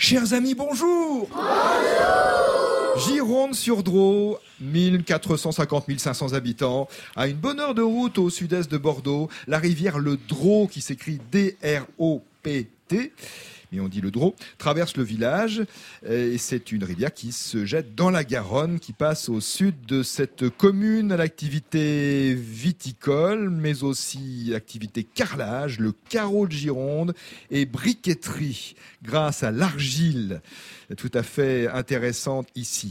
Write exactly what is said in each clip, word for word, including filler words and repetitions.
Chers amis, bonjour. Bonjour. Gironde-sur-Dros, mille quatre cent cinquante à mille cinq cents habitants, à une bonne heure de route au sud-est de Bordeaux, la rivière le Dros, qui s'écrit D R O P T, mais on dit le Dros, traverse le village, et c'est une rivière qui se jette dans la Garonne, qui passe au sud de cette commune à l'activité viticole, mais aussi activité carrelage, le carreau de Gironde et briqueterie, grâce à l'argile tout à fait intéressante ici.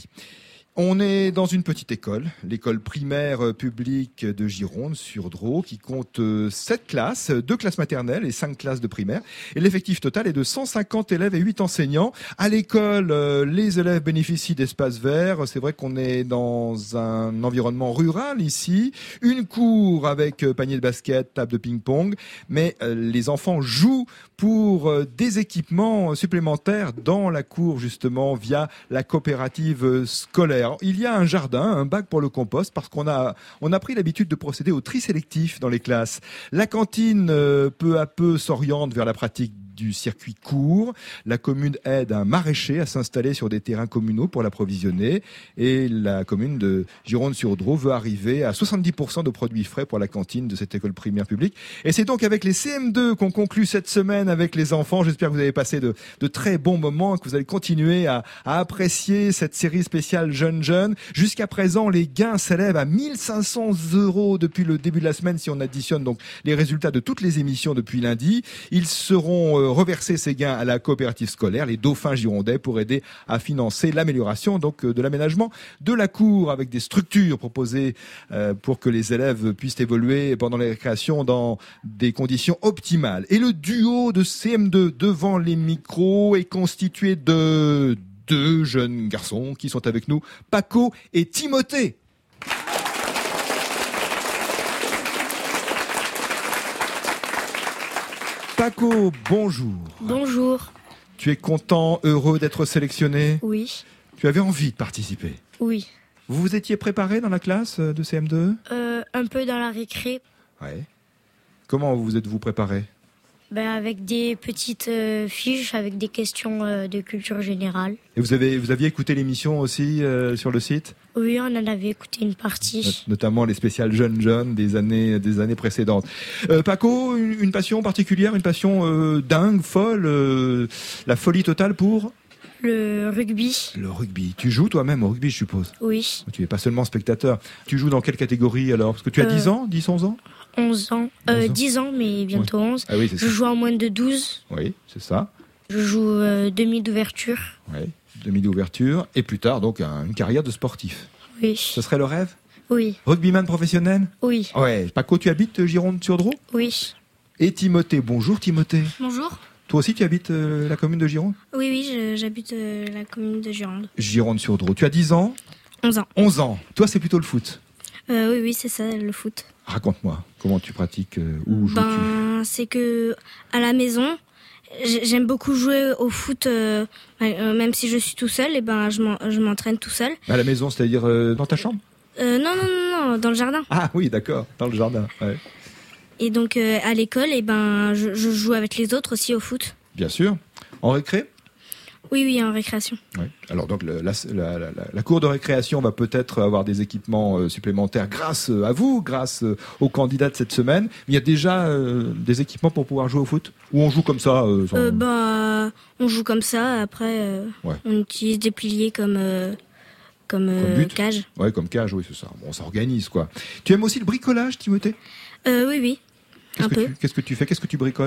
On est dans une petite école, l'école primaire publique de Gironde-sur-Dros, qui compte sept classes, deux classes maternelles et cinq classes de primaire. Et l'effectif total est de cent cinquante élèves et huit enseignants. À l'école, les élèves bénéficient d'espaces verts. C'est vrai qu'on est dans un environnement rural ici. Une cour avec panier de basket, table de ping-pong. Mais les enfants jouent pour des équipements supplémentaires dans la cour, justement, via la coopérative scolaire. Il y a un jardin, un bac pour le compost, parce qu'on a, on a pris l'habitude de procéder au tri sélectif dans les classes. La cantine, euh, peu à peu, s'oriente vers la pratique du circuit court. La commune aide un maraîcher à s'installer sur des terrains communaux pour l'approvisionner. Et la commune de Gironde-sur-Dros veut arriver à soixante-dix pour cent de produits frais pour la cantine de cette école primaire publique. Et c'est donc avec les C M deux qu'on conclut cette semaine avec les enfants. J'espère que vous avez passé de, de très bons moments, que vous allez continuer à, à apprécier cette série spéciale Jeunes Jeunes. Jusqu'à présent, les gains s'élèvent à mille cinq cents euros depuis le début de la semaine, si on additionne donc les résultats de toutes les émissions depuis lundi. Ils seront euh, reverser ces gains à la coopérative scolaire, les Dauphins girondais, pour aider à financer l'amélioration donc de l'aménagement de la cour, avec des structures proposées euh, pour que les élèves puissent évoluer pendant les récréations dans des conditions optimales. Et le duo de C M deux devant les micros est constitué de deux jeunes garçons qui sont avec nous, Paco et Timothée. Paco, bonjour. Bonjour. Tu es content, heureux d'être sélectionné ? Oui. Tu avais envie de participer ? Oui. Vous vous étiez préparé dans la classe de C M deux ? euh, Un peu dans la récré. Ouais. Comment vous êtes-vous préparé ? Ben, avec des petites euh, fiches, avec des questions euh, de culture générale. Et vous avez, vous aviez écouté l'émission aussi euh, sur le site ? Oui, on en avait écouté une partie. Notamment les spéciales Jeunes Jeunes des années, des années précédentes. Euh, Paco, une, une passion particulière, une passion euh, dingue, folle, euh, la folie totale pour ? Le rugby. Le rugby. Tu joues toi-même au rugby, je suppose ? Oui. Tu n'es pas seulement spectateur. Tu joues dans quelle catégorie alors ? Parce que tu as euh, dix ans, dix, onze ans ? onze ans. Euh, onze ans. dix ans, mais bientôt ouais. onze. Ah oui, c'est je ça. joue en moins de douze. Oui, c'est ça. Je joue euh, demi d'ouverture. Oui, demi d'ouverture. Et plus tard, donc, un, une carrière de sportif. Oui. Ce serait le rêve ? Oui. Rugbyman professionnel ? Oui. Ouais. Paco, tu habites Gironde-sur-Dros ? Oui. Et Timothée, bonjour Timothée. Bonjour. Toi aussi, tu habites euh, la commune de Gironde ? Oui, oui, je, j'habite euh, la commune de Gironde. Gironde-sur-Dros. Tu as dix ans ? onze ans. onze ans. Toi, c'est plutôt le foot ? euh, Oui, oui, c'est ça, le foot. Raconte-moi, comment tu pratiques euh, Où joues-tu ? Ben, c'est que à la maison, j'aime beaucoup jouer au foot, euh, même si je suis tout seul, et ben, je, m'en, je m'entraîne tout seul. À la maison, c'est-à-dire euh, dans ta chambre ? euh, Non, non, non, non, dans le jardin. Ah oui, d'accord, dans le jardin, ouais. Et donc, euh, à l'école, et ben, je, je joue avec les autres aussi au foot. Bien sûr. En récré ? Oui, oui, en récréation. Oui. Alors donc le, la, la, la, la cour de récréation va peut-être avoir des équipements euh, supplémentaires grâce à vous, grâce euh, aux candidats de cette semaine. Mais il y a déjà euh, des équipements pour pouvoir jouer au foot ? Ou on joue comme ça euh, sans... euh, bah, on joue comme ça. Après, euh, ouais. on utilise des piliers comme euh, comme, euh, comme but. cage. Ouais, comme cage, oui, c'est ça. Bon, on s'organise quoi. Tu aimes aussi le bricolage, Timothée ? euh, Oui, oui. Qu'est-ce un que peu. Tu, qu'est-ce que tu fais ? Qu'est-ce que tu bricoles ?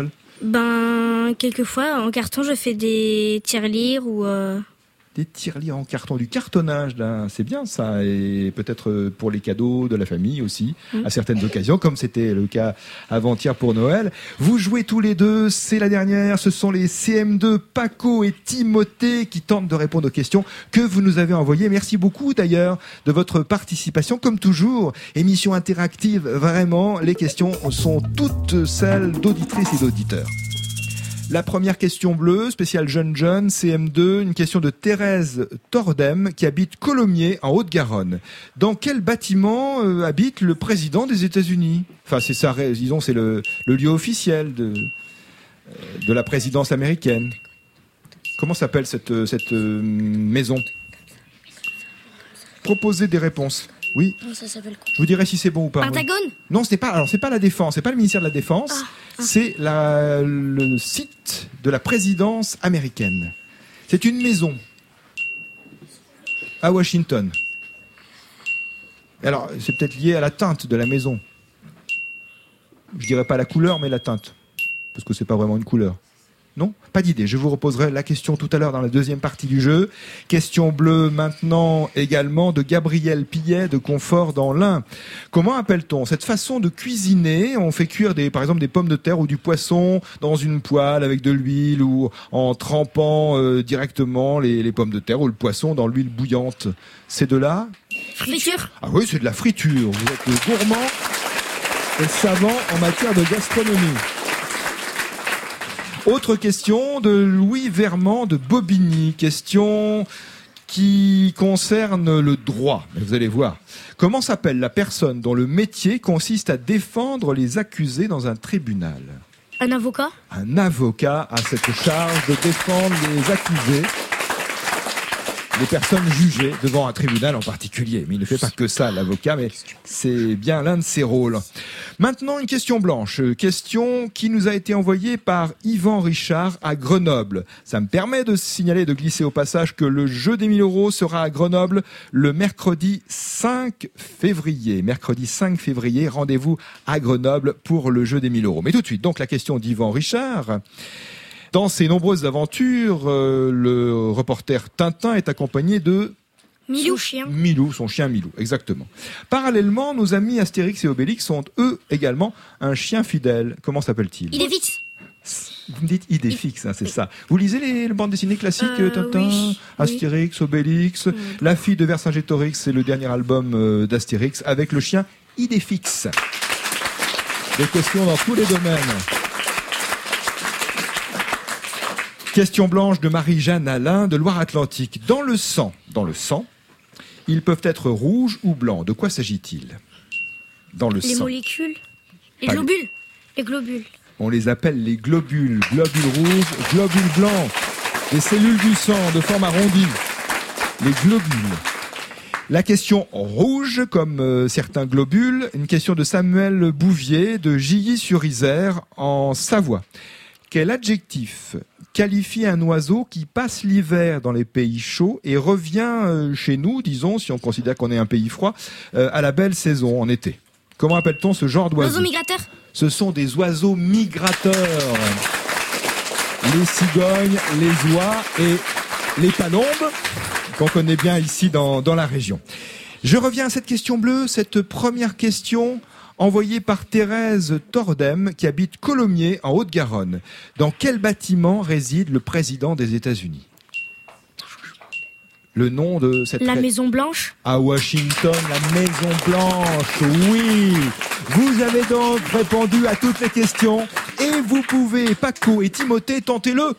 Ben, quelquefois, en carton, je fais des tirelires ou... Euh... Des tirelires en carton, du cartonnage, là, c'est bien ça. Et peut-être pour les cadeaux de la famille aussi, mmh. à certaines occasions, comme c'était le cas avant-hier pour Noël. Vous jouez tous les deux, c'est la dernière. Ce sont les C M deux, Paco et Timothée, qui tentent de répondre aux questions que vous nous avez envoyées. Merci beaucoup d'ailleurs de votre participation. Comme toujours, émission interactive, vraiment, les questions sont toutes celles d'auditrices et d'auditeurs. La première question bleue, spéciale Jeunes Jeunes, C M deux, une question de Thérèse Tordem qui habite Colomiers en Haute-Garonne. Dans quel bâtiment euh, habite le président des États-Unis ? Enfin, c'est ça, disons, c'est le, le lieu officiel de, euh, de la présidence américaine. Comment s'appelle cette, cette euh, maison? Proposez des réponses. Oui. Non, ça s'appelle quoi? Je vous dirai si c'est bon ou pas. Pentagone? Oui. Non, ce n'est pas. Alors, c'est pas la défense. C'est pas le ministère de la Défense. Ah, ah. C'est la, le site de la présidence américaine. C'est une maison à Washington. Alors, c'est peut-être lié à la teinte de la maison. Je dirais pas la couleur, mais la teinte, parce que c'est pas vraiment une couleur. Non, pas d'idée. Je vous reposerai la question tout à l'heure dans la deuxième partie du jeu. Question bleue maintenant également de Gabriel Pillet de Confort dans l'Ain. Comment appelle-t-on cette façon de cuisiner? On fait cuire des, par exemple des pommes de terre ou du poisson dans une poêle avec de l'huile ou en trempant euh, directement les, les pommes de terre ou le poisson dans l'huile bouillante. C'est de la Friture? Ah oui, c'est de la friture. Vous êtes gourmand et savant en matière de gastronomie. Autre question de Louis Vermand de Bobigny. Question qui concerne le droit. Vous allez voir. Comment s'appelle la personne dont le métier consiste à défendre les accusés dans un tribunal? Un avocat? Un avocat a cette charge de défendre les accusés, les personnes jugées devant un tribunal en particulier. Mais il ne fait pas que ça, l'avocat, mais c'est bien l'un de ses rôles. Maintenant, une question blanche. Question qui nous a été envoyée par Yvan Richard à Grenoble. Ça me permet de signaler, de glisser au passage que le jeu des mille euros sera à Grenoble le mercredi cinq février. Mercredi cinq février, rendez-vous à Grenoble pour le jeu des mille euros. Mais tout de suite, donc la question d'Yvan Richard. Dans ses nombreuses aventures, euh, le reporter Tintin est accompagné de Milou. Son chien. Milou, son chien Milou, exactement. Parallèlement, nos amis Astérix et Obélix sont eux également un chien fidèle. Comment s'appelle-t-il? Il est vite. Vous me dites Idéfix, hein, c'est ça. Vous lisez les, les bandes dessinées classiques, Euh, Tintin, oui, Astérix, Obélix, Oui. La fille de Vercingétorix, c'est le dernier album euh, d'Astérix avec le chien Idéfix. Des questions dans tous les domaines. Question blanche de Marie-Jeanne Alain de Loire-Atlantique. Dans le sang, dans le sang, ils peuvent être rouges ou blancs. De quoi s'agit-il? Dans le Les sang. molécules? Les Pas globules? Les globules. On les appelle les globules. Globules rouges, globules blancs. Les cellules du sang de forme arrondie. Les globules. La question rouge, comme euh, certains globules, une question de Samuel Bouvier de Gilly-sur-Isère en Savoie. Quel adjectif qualifie un oiseau qui passe l'hiver dans les pays chauds et revient euh, chez nous, disons, si on considère qu'on est un pays froid, euh, à la belle saison, en été? Comment appelle-t-on ce genre d'oiseau? Oiseau migrateur? Ce sont des oiseaux migrateurs. Les cigognes, les oies et les palombes, qu'on connaît bien ici dans, dans la région. Je reviens à cette question bleue, cette première question envoyée par Thérèse Tordem, qui habite Colomiers, en Haute-Garonne. Dans quel bâtiment réside le président des États-Unis? Le nom de cette... La ré- Maison Blanche? À Washington, la Maison Blanche, oui. Vous avez donc répondu à toutes les questions et vous pouvez, Paco et Timothée, tenter-le.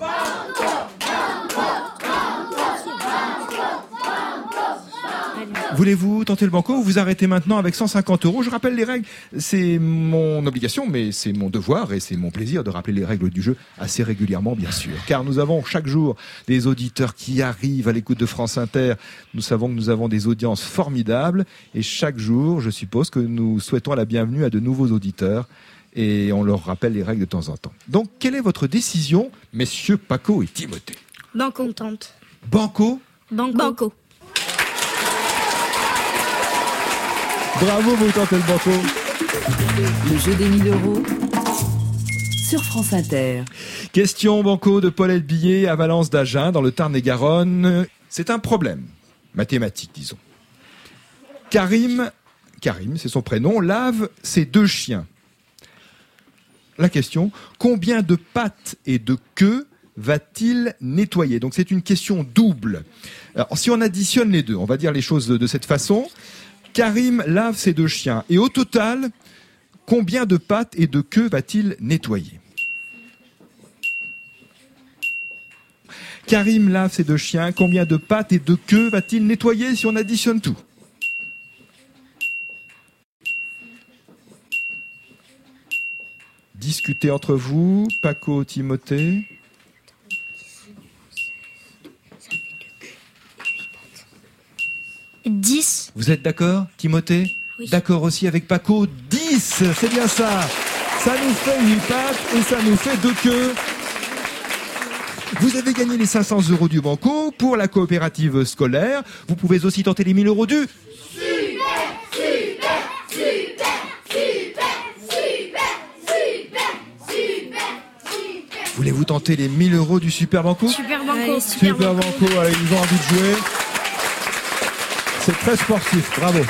Voulez-vous tenter le banco ou vous arrêtez maintenant avec cent cinquante euros? Je rappelle les règles. C'est mon obligation, mais c'est mon devoir et c'est mon plaisir de rappeler les règles du jeu assez régulièrement, bien sûr. Car nous avons chaque jour des auditeurs qui arrivent à l'écoute de France Inter. Nous savons que nous avons des audiences formidables et chaque jour, je suppose que nous souhaitons la bienvenue à de nouveaux auditeurs et on leur rappelle les règles de temps en temps. Donc, quelle est votre décision, messieurs Paco et Timothée? Banco. Contente. Banco? Banco. Banco. Bravo, vous tentez le banco. Le jeu des mille euros sur France Inter. Question banco de Paulette Billet à Valence d'Agen, dans le Tarn-et-Garonne. C'est un problème mathématique, disons. Karim, Karim, c'est son prénom, lave ses deux chiens. La question, combien de pattes et de queues va-t-il nettoyer? Donc c'est une question double. Alors, si on additionne les deux, on va dire les choses de, de cette façon. Karim lave ses deux chiens. Et au total, combien de pattes et de queues va-t-il nettoyer? Karim lave ses deux chiens. Combien de pattes et de queues va-t-il nettoyer si on additionne tout? Discutez entre vous, Paco, Timothée. dix. Vous êtes d'accord, Timothée? Oui. D'accord aussi avec Paco, dix, c'est bien ça. Ça nous fait huit pattes et ça nous fait deux queues. Vous avez gagné les cinq cents euros du Banco pour la coopérative scolaire. Vous pouvez aussi tenter les mille euros du... Voulez-vous tenter les mille euros du Super Banco? Super Banco. Allez, Super, Super Banco, allez, ils ont envie de jouer. C'est très sportif, bravo.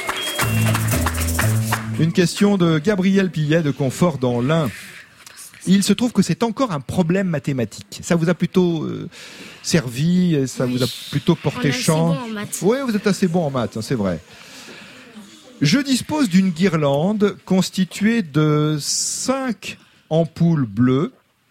Une question de Gabriel Pillet de Confort dans l'Ain. Il se trouve que c'est encore un problème mathématique. Ça vous a plutôt euh, servi, ça Oui. vous a plutôt porté On est assez chance. bon en maths. Oui, vous êtes assez bon en maths, hein, c'est vrai. Je dispose d'une guirlande constituée de cinq ampoules bleues.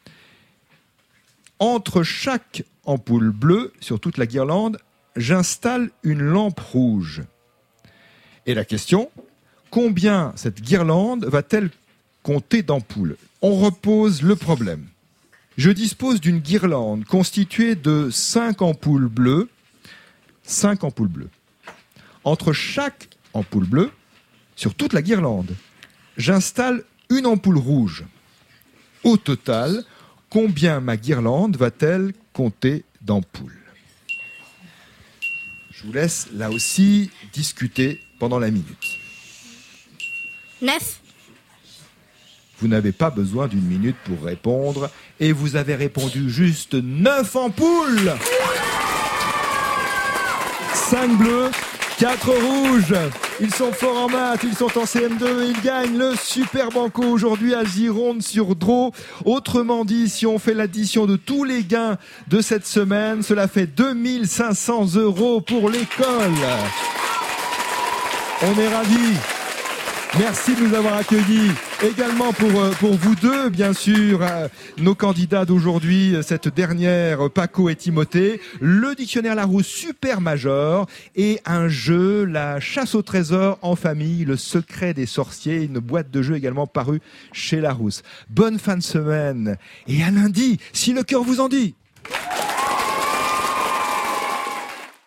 Entre chaque ampoule bleue, sur toute la guirlande, j'installe une lampe rouge. Et la question, combien cette guirlande va-t-elle compter d'ampoules? On repose le problème. Je dispose d'une guirlande constituée de cinq ampoules bleues. cinq ampoules bleues. Entre chaque ampoule bleue, sur toute la guirlande, j'installe une ampoule rouge. Au total, combien ma guirlande va-t-elle compter d'ampoules? Je vous laisse là aussi discuter pendant la minute. neuf. Vous n'avez pas besoin d'une minute pour répondre et vous avez répondu juste neuf ampoules. cinq bleus, quatre rouges. Ils sont forts en maths, ils sont en C M deux et ils gagnent le Super Banco aujourd'hui à Gironde-sur-Dro. Autrement dit, si on fait l'addition de tous les gains de cette semaine, cela fait deux mille cinq cents euros pour l'école. On est ravis. Merci de nous avoir accueillis. Également pour, pour vous deux, bien sûr, nos candidats d'aujourd'hui, cette dernière, Paco et Timothée, le dictionnaire Larousse Super Major et un jeu, la chasse au trésor en famille, le secret des sorciers, une boîte de jeux également parue chez Larousse. Bonne fin de semaine et à lundi, si le cœur vous en dit.